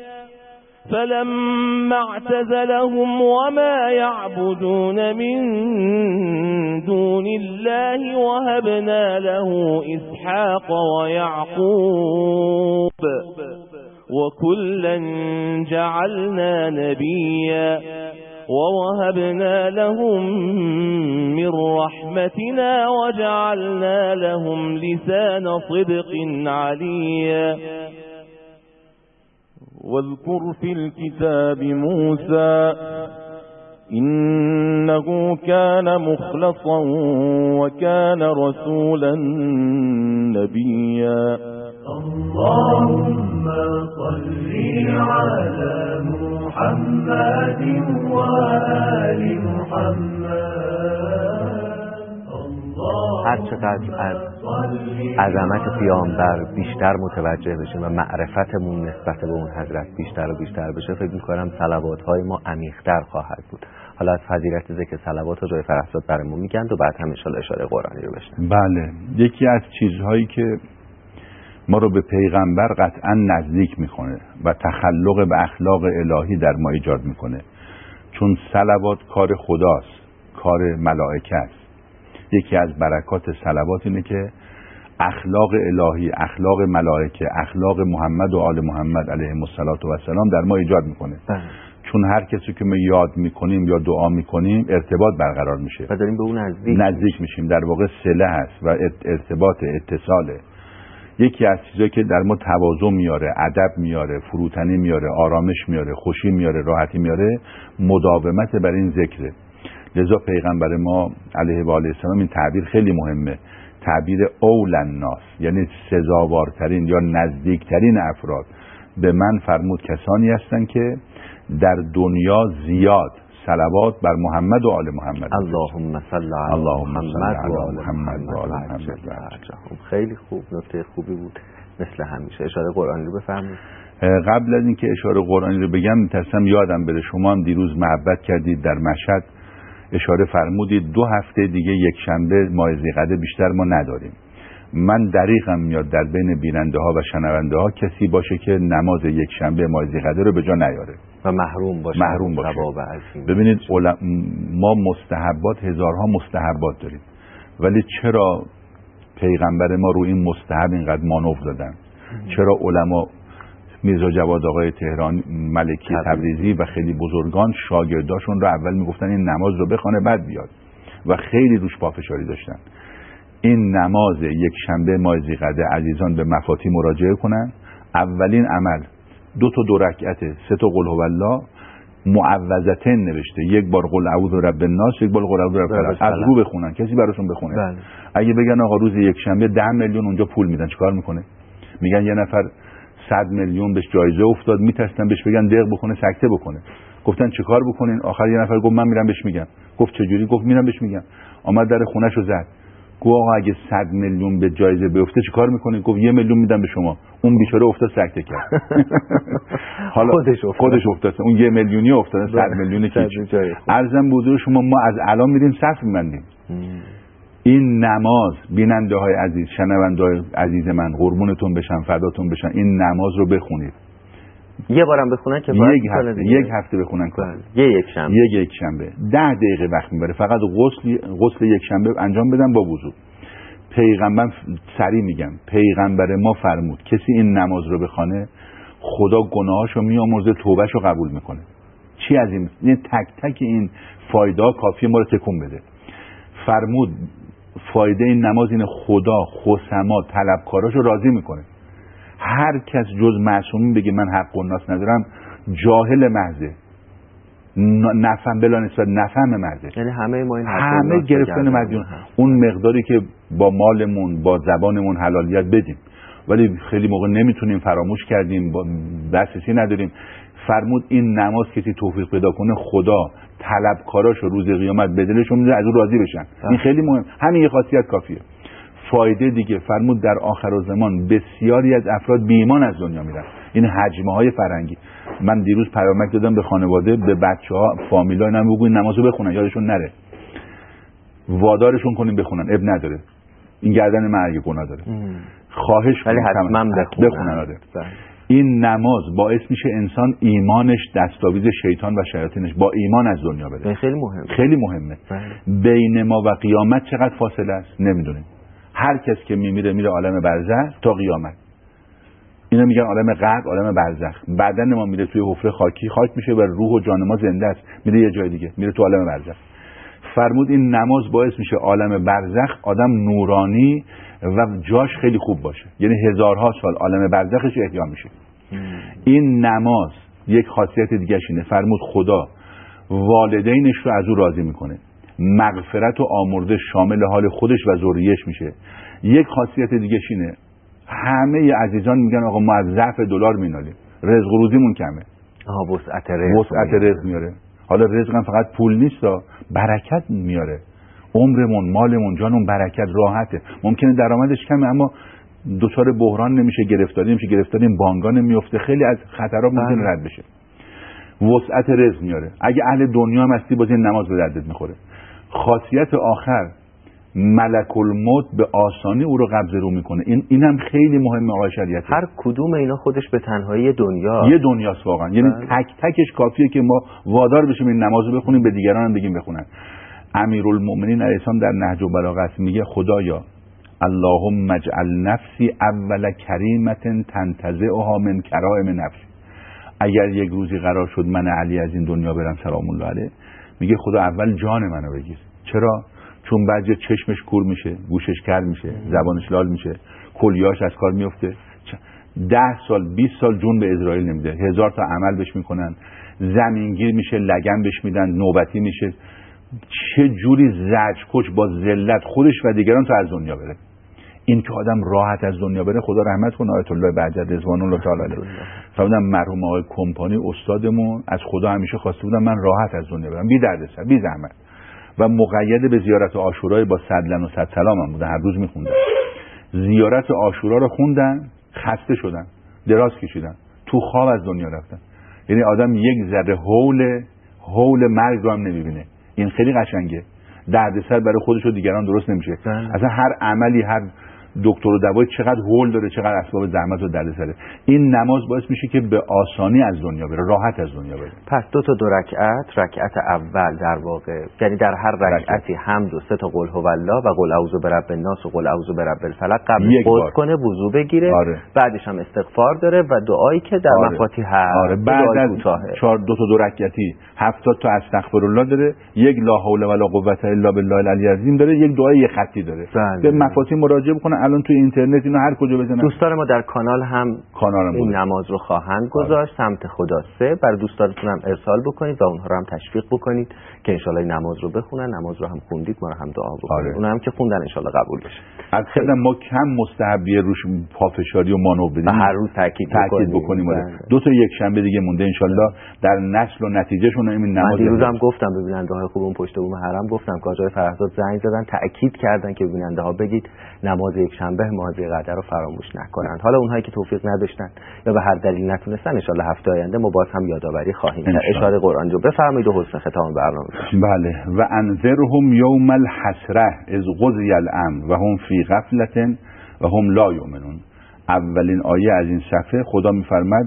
فلما اعتزلهم وما يعبدون من دون الله وهبنا له إسحاق ويعقوب وكلا جعلنا نبيا ووهبنا لهم من رحمتنا وجعلنا لهم لسان صدق عليا واذكر في الكتاب موسى إنه كان مخلصا وكان رسولا نبيا اللهم صل على محمد وآل محمد. هر چقدر از عظمت پیامبر بیشتر متوجه بشیم و معرفتمون نسبت به اون حضرت بیشتر و بیشتر بشه، فکر می‌کنم صلوات‌های ما عمیق‌تر خواهد بود. حالا از فضیلت ذکر صلوات و جای فرحزاد برامون میگن و بعد هم ان شاءالله اشاره قرآنی رو بشنویم. بله، یکی از چیزهایی که ما رو به پیغمبر قطعا نزدیک میکنه و تخلق به اخلاق الهی در ما ایجاد میکنه، چون صلوات کار خداست، کار ملائکه است. یکی از برکات صلوات اینه که اخلاق الهی، اخلاق ملائکه، اخلاق محمد و آل محمد علیهم السلام در ما ایجاد میکنه. چون هر کسی که ما یاد میکنیم یا دعا میکنیم ارتباط برقرار میشه و داریم به اون نزدیک میشیم. در واقع صله هست و ارتباط، اتصاله. یکی از چیزایی که در ما تواضع میاره، ادب میاره، فروتنی میاره، آرامش میاره، خوشی میاره، راحتی میاره، مداومت بر این ذکره. لذا پیغمبر ما علیه و آله السلام این تعبیر خیلی مهمه، تعبیر اول الناس، یعنی سزاوارترین یا نزدیکترین افراد به من فرمود کسانی هستند که در دنیا زیاد صلوات بر محمد و آل محمد. اللهم صل علی محمد و آل محمد. خیلی خوب، نکته خوبی بود مثل همیشه. اشاره قرآنی رو بفرمایید. قبل از اینکه اشاره قرآنی رو بگم می‌ترسم یادم بره، شما هم دیروز محبت کردید در مشهد اشاره فرمودید 2 هفته دیگه یک شنبه ماه ذی‌قعده بیشتر ما نداریم. من دریغم میاد در بین بیننده ها و شنونده ها کسی باشه که نماز یک شنبه ماه ذی‌قعده رو به جا نیاره و محروم باشه. ببینید ما مستحبات، هزارها مستحبات داریم، ولی چرا پیغمبر ما رو این مستحب اینقدر مانور دادن؟ چرا علما میرزا جواد آقای تهران، ملکی تبریزی و خیلی بزرگان شاگرداشون رو اول میگفتن این نماز رو بخونه بعد بیاد و خیلی روش پافشاری داشتن؟ این نماز یک شنبه ماه ذی‌قعده عزیزان به مفاتی مراجعه کنن. اولین عمل 2 رکعته، 3 قل هو الله، معوذتین نوشته، یک بار قل اعوذ برب الناس، یک بار قل اعوذ برب الفلق، از رو بخونن، کسی براشون بخونه. بله. اگه بگن آقا روز یک شنبه 10 میلیون اونجا پول میدن، چیکار میکنه؟ میگن یه نفر 100 میلیون بهش جایزه افتاد، میترسن بهش بگن دق بکنه، سکته بکنه. گفتن چیکار بکنین؟ آخر یه نفر گفت من میرم بهش میگم. گفت چجوری؟ گفت میرم بهش میگم. آمد در خونه‌شو زد. گفت آقا اگه 100 میلیون به جایزه بیفته چیکار میکنین؟ گفت 1 میلیون میدم به شما. اون بیچاره افتاد سکته کرد. حالا خودش افتاد. اون 1 میلیونی افتاد، 100 میلیونی که ارزم بوده شما ما از الان میریم صف می‌بندیم. این نماز، بیننده های عزیز، شنونده های عزیز من، قربونتون بشن، فداتون بشن، این نماز رو بخونید. یه بارم بخونن که یک هفته بخونن که یک شنبه، یک شنبه 10 دقیقه وقت میبره. فقط غسل یک شنبه انجام بدن با وضو. پیغمبر، سریع میگم، پیغمبر ما فرمود کسی این نماز رو بخونه خدا گناهاشو میامرزه، توبهشو قبول میکنه. چی از این تک تک این فایده کافیه ما رو تکون بده. فرمود فایده این نماز اینه خدا خصما طلبکاراشو راضی میکنه. هر کس جز معصومین بگه من حق الناس ندارم جاهل محضه، نفهم بلا نسبت نفهم محضه. یعنی همه ما این همه گرفتن مدیون. اون مقداری که با مالمون با زبانمون حلالیت بدیم، ولی خیلی موقع نمیتونیم، فراموش کردیم، دسترسی نداریم. فرمود این نماز کسی توفیق پیدا کنه خدا طلبکاراشو روز قیامت به دلشون میذاره از اون راضی بشن. این خیلی مهم، همین یه خاصیت کافیه. فایده دیگه فرمود در آخرالزمان بسیاری از افراد بی ایمان از دنیا میرن. این حجمه های فرنگی. من دیروز پیامک دادم به خانواده، به بچه‌ها، فامیلا، اینا بگو این نمازو بخونن، یادشون نره. وادارشون کنیم بخونن، اب نداره. این گردن مرگ گناه داره. خواهش ولی حتما بخونن. این نماز باعث میشه انسان ایمانش دستاویز شیطان و شیاطینش با ایمان از دنیا بره. خیلی مهمه. خیلی مهمه. بین ما و قیامت چقدر فاصله است نمیدونیم. هر کس که میره عالم برزخ تا قیامت. اینا میگن عالم قبر، عالم برزخ. بدن ما میره توی حفره خاکی، خاک میشه و روح و جان ما زنده است، میره یه جای دیگه، میره تو عالم برزخ. فرمود این نماز باعث میشه عالم برزخ آدم نورانی و جاش خیلی خوب باشه، یعنی هزارها سال عالم برزخش احیا میشه. این نماز یک خاصیت دیگه اینه، فرمود خدا والدینش رو از او راضی میکنه، مغفرت و آمرزش شامل حال خودش و ذریه‌اش میشه. یک خاصیت دیگه اینه، همه عزیزان میگن آقا ما از ضعف دلار مینالیم، رزق و روزیمون کمه. وسعت رزق میاره. حالا رزق هم فقط پول نیست، برکت میاره. عمرمون، مالمون، جانمون برکت، راحته. ممکنه درآمدش کمه اما دچار بحران نمیشه، گرفتاری نمیشه، گرفتاری بانگا نمیفته، خیلی از خطرها ممکنه رد بشه. وسعت رزق میاره. اگه اهل دنیا هم هستی باز این نماز به دردت میخوره. خاصیت آخر، ملک الموت به آسانی او رو قبض رو میکنه. این هم خیلی مهمه آقای شریعتی. هر کدوم اینا خودش به تنهایی دنیا یه دنیاست واقعا. یعنی تک تکش کافیه که ما وادار بشیم این نمازو بخونیم، به دیگران هم بگیم بخونن. امیرالمؤمنین علیه السلام در نهج البلاغه میگه خدایا اللهم اجعل نفسی اول کریمه تنتزعها من کرائم نفسی. اگر یک روزی قرار شد من علی از این دنیا برم سلام الله علیه، میگه خدا اول جان منو بگیر. چرا؟ چون بعضی چشمش کور میشه، گوشش کر میشه، زبانش لال میشه، کلیه‌اش از کار میفته. 10 سال 20 سال جون به اسرائیل نمیده، 1000 تا عمل بهش میکنن، زمینگیر میشه، لگن بهش میدن، نوبتی میشه. چه جوری زجرکش با ذلت خودش و دیگران تا از دنیا بره. این که آدم راحت از دنیا بره، خدا رحمت کنه آیت الله بهجت رضوان الله تعالی علیه. فرمودن مرحوم آقای کمپانی استادمون از خدا همیشه خواسته بودن من راحت از دنیا برم، بی دردسر، بی زحمت. و مقید به زیارت عاشورای با صدلن و صد سلام هم بودن، هر روز میخوندن. زیارت عاشورا رو خوندن، خسته شدن، دراز کشیدن، تو خواب از دنیا رفتن. یعنی آدم یک ذره هول مرگ رو هم نمیبینه. این خیلی قشنگه. دردسر برای خودش و دیگران درست نمیشه. اصلا هر عملی، هر دکتر و دوای چقدر هول داره، چقدر اسباب زحمت و دردسره. این نماز باعث میشه که به آسانی از دنیا بره، راحت از دنیا بره. پس 2 تا 2 رکعت، رکعت اول در واقع یعنی در هر رکعتی حمد و 3 تا قل هو الله و قل اعوذ برب الناس و قل اعوذ برب الفلق قبل وضو کنه، وضو بگیره. بعدش هم استغفار داره و دعایی که در مفاتیح بعد از 2 تا 2 رکعتی 70 تا استغفرالله داره، یک لا حول ولا قوة الا بالله العلی العظیم داره، یک دعای یه خطی داره. به مفاتیح مراجعه بکنه. الان تو اینترنت اینو هر کجا بزنن. دوستان ما در کانال هم این نماز رو خواهند گذاشت. سمت خدا 3 برای دوستانتون هم ارسال بکنید و اونها رو هم تشویق بکنید که ان شاء الله نماز رو بخونن. نماز رو هم خوندید، ما رو هم دعا بکنید. اونها هم که خوندن ان شاء الله قبول بشه. اصلا ما کم مستحبیه روش پافشاری و مانو بدیم، هر روز تاکید بکنیم. 2 تا یک شنبه دیگه مونده ان شاء الله در نسل و نتیجهشون این نماز. دیروز هم گفتم به بیننده‌های خوبم پشت بوم حرم گفتم که آقای فرهزاد زنگ زدن تاکید کردن که بیننده‌ها بگید نماز یک شنبه ماضی قدر رو فراموش نکنند. حالا اونهایی که توفیق نداشتن یا به هر دلیل نتونستن ان شاء الله هفته آینده ما باز هم یادآوری خواهیم کرد. اشاره قرآن رو بفرمایید و حسن ختام برنامه. بله. و انذرهم یوم الحسره اذ قضی الامر و هم فی غفلة و هم لا یؤمنون. اولین آیه از این صفحه خدا میفرماد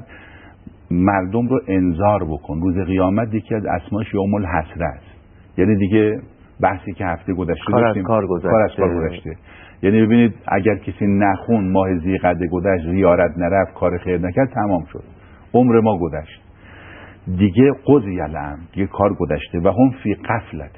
مردم رو انذار بکن. روز قیامت یکی از اسماش یوم الحسره است. یعنی دیگه بحثی که هفته گذشته داشتیم، کار از کار گذشته. یعنی ببینید اگر کسی نخون، ماه ذی‌قعده گذشت، زیارت نرفت، کار خیر نکرد، تمام شد، عمر ما گذشت دیگه. قضی الامر، دیگه کار گذشته. و هم فی غفلة،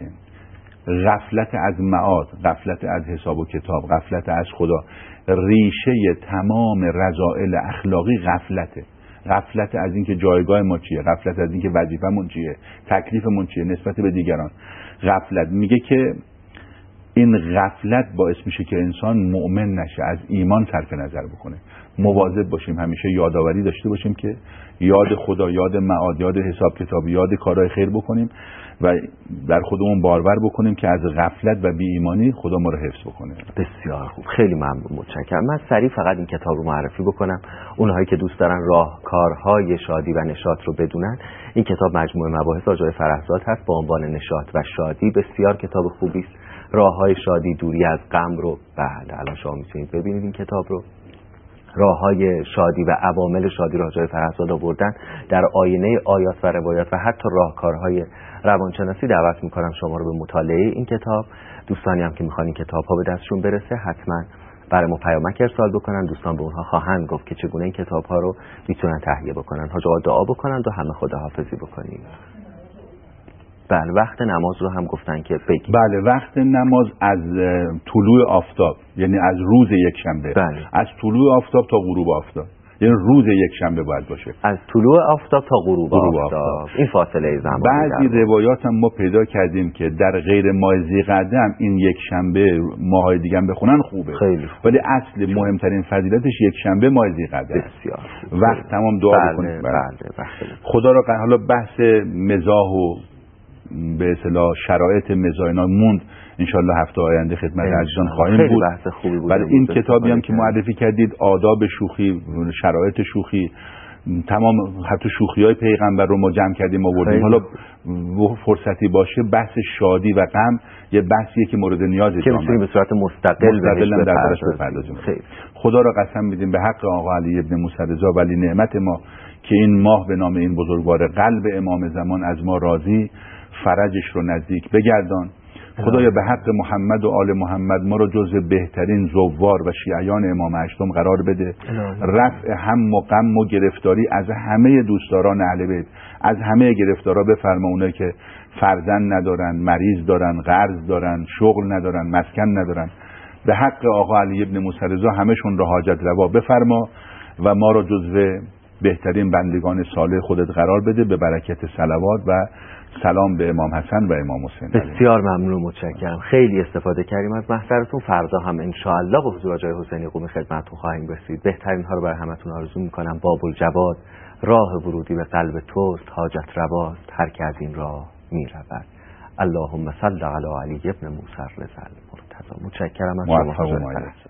غفلت از معاد، غفلت از حساب و کتاب، غفلت از خدا. ریشه تمام رذائل اخلاقی غفلته. غفلت از اینکه جایگاه ما چیه، غفلت از اینکه وظیفمون چیه، تکلیفمون چیه نسبت به دیگران. غفلت میگه که این غفلت باعث میشه که انسان مؤمن نشه، از ایمان صرف نظر بکنه. مواظب باشیم، همیشه یادآوری داشته باشیم که یاد خدا، یاد معاد، یاد حساب کتاب، یاد کارهای خیر بکنیم و در خودمون بارور بکنیم که از غفلت و بی ایمانی خدا ما رو حفظ بکنه. بسیار خوب، خیلی ممنون، متشکرم. من سریع فقط این کتاب رو معرفی بکنم، اونهایی که دوست دارن راهکارهای شادی و نشاط رو بدونن. این کتاب مجموعه مباحث آقای فرهزاد هست با عنوان نشاط و شادی. بسیار کتاب خوبی است. راههای شادی، دوری از غم رو بله الان شما میتونید ببینید این کتاب رو. راههای شادی و عوامل شادی رو آقای فرهزاد آوردن در آینه آیات و روایات و حتی راهکارهای روانشناسی. دعوت میکنم شما رو به مطالعه این کتاب. دوستانی هم که میخوان این کتاب ها به دستشون برسه حتما برای ما پیامک ارسال بکنن. دوستان به اونها خواهند گفت که چگونه این کتاب ها رو میتونن تهیه بکنن. حاج آقا دعا بکنن و همه خداحافظی بکنیم. بله، وقت نماز رو هم گفتن که بگید. بله، وقت نماز از طلوع آفتاب، یعنی از روز یکشنبه. بله. از طلوع آفتاب تا غروب آفتاب، یعنی روز یکشنبه باید باشه. از طلوع آفتاب تا غروب آفتاب. این فاصله زمانی. بعضی روایات هم ما پیدا کردیم که در غیر ماه ذی‌قعده هم این یکشنبه ماهای دیگه هم بخونن خوبه. خیلی خوب. ولی اصل مهمترین فضیلتش یکشنبه ماه ذی‌قعده. بسیار وقت تمام دعا بکنید. بله. خدا را حالا بحث مزاح و به اصطلاح شرایط مزاح اینا موند، انشالله هفته آینده خدمت عزیزان خواهیم بود. بحث خوبی بود. ولی این کتابی هم که معرفی کردید، آداب شوخی، شرایط شوخی، تمام حتی شوخی‌های پیغمبر رو ما جمع کردیم آوردیم. حالا فرصتی باشه بحث شادی و غم یه بحثیه که مورد نیاز که می‌تونیم به صورت مستقل درش بپردازیم. خدا را قسم میدیم به حق آقا علی ابن موسی رضا ولی نعمت ما که این ماه به نام این بزرگوار قلب امام زمان از ما راضی، فرجش رو نزدیک بگردان. خدایا به حق محمد و آل محمد ما رو جزو بهترین زوار و شیعیان امام هشتم قرار بده. رفع هم و غم و گرفتاری از همه دوستداران اهل بیت، از همه گرفتارا بفرما. اونایی که فرزند ندارن، مریض دارن، قرض دارن، شغل ندارن، مسکن ندارن، به حق آقا علی ابن موسی رضا همشون رو حاجت روا بفرما و ما رو جزو بهترین بندگان صالح خودت قرار بده به برکت صلوات و سلام به امام حسن و امام حسین. بسیار ممنون، متشکرم. خیلی استفاده کردیم از محضرتون. فردا هم انشاءالله به حضور آقای حسینی قمی خدمتتون خواهیم رسید. بهترین ها رو برای همتون آرزو میکنم. باب الجواد، راه ورودی به قلب توست، حاجت رواست هر که از این راه میرود. اللهم صل علی علی ابن موسی رضا المرتضی. متشکرم از شما حضرت.